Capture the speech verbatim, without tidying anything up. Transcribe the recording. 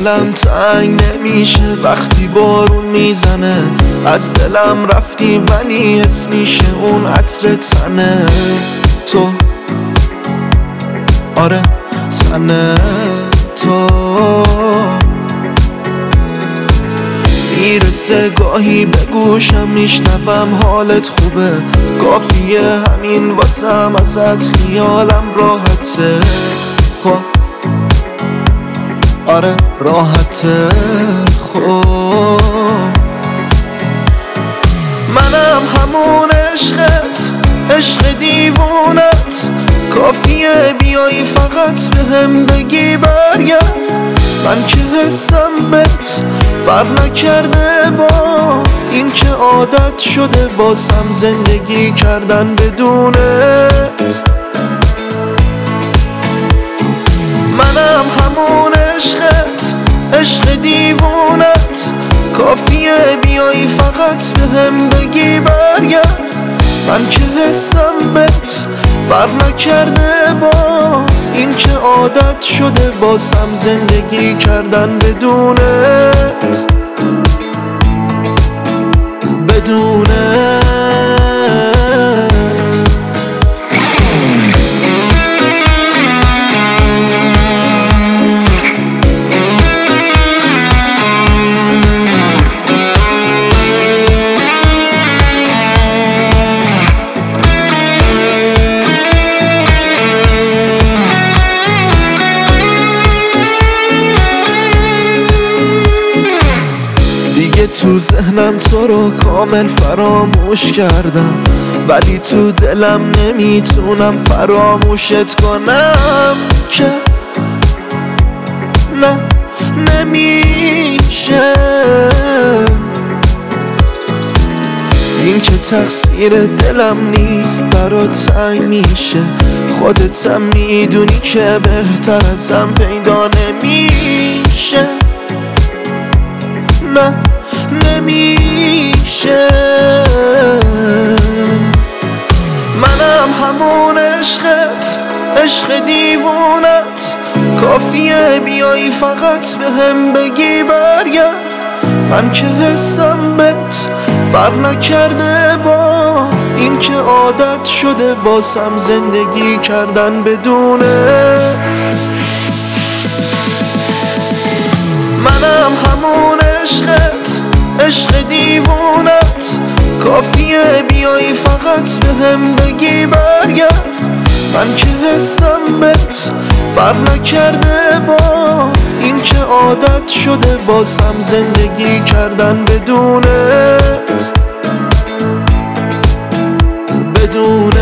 دلم تنگ نمیشه وقتی بارون میزنه، از دلم رفتی ولی حس میشه اون عطر تنه تو، آره تنه تو. میرسه گاهی به گوشم میشنوم حالت خوبه، کافیه همین واسم ازت خیالم راحته، خب آره راحته، خب منم همون عشقت، عشق دیوونت، کافیه بیایی فقط به هم بگی برگرد. من که حسم بهت فرق نکرده با این که عادت شده واسم زندگی کردن بدونت. منم همون عشقت، عشق دیوونت، کافیه بیایی فقط به هم بگی برگرد. من که حسم بهت فرق نکرده با این که عادت شده واسم زندگی کردن بدونت، بدونت. دیگه تو ذهنم تو رو کامل فراموش کردم، ولی تو دلم نمیتونم فراموشت کنم که نه نمیشه. این که تقصیر دلم نیست برات تنگ میشه، خودتم میدونی که بهتر ازم پیدا نمیشه، نه نمیشه. منم همون عشقت، عشق دیوونت، کافیه بیایی فقط به هم بگی برگرد. من که حسم بهت فرق نکرده با این که عادت شده واسم زندگی کردن بدونت. منم همون عشقت، عشق دیوونت، کافیه بیایی فقط به هم بگی برگرد. من که حسم بهت فرق نکرده با این که عادت شده واسم زندگی کردن بدونت، بدونت.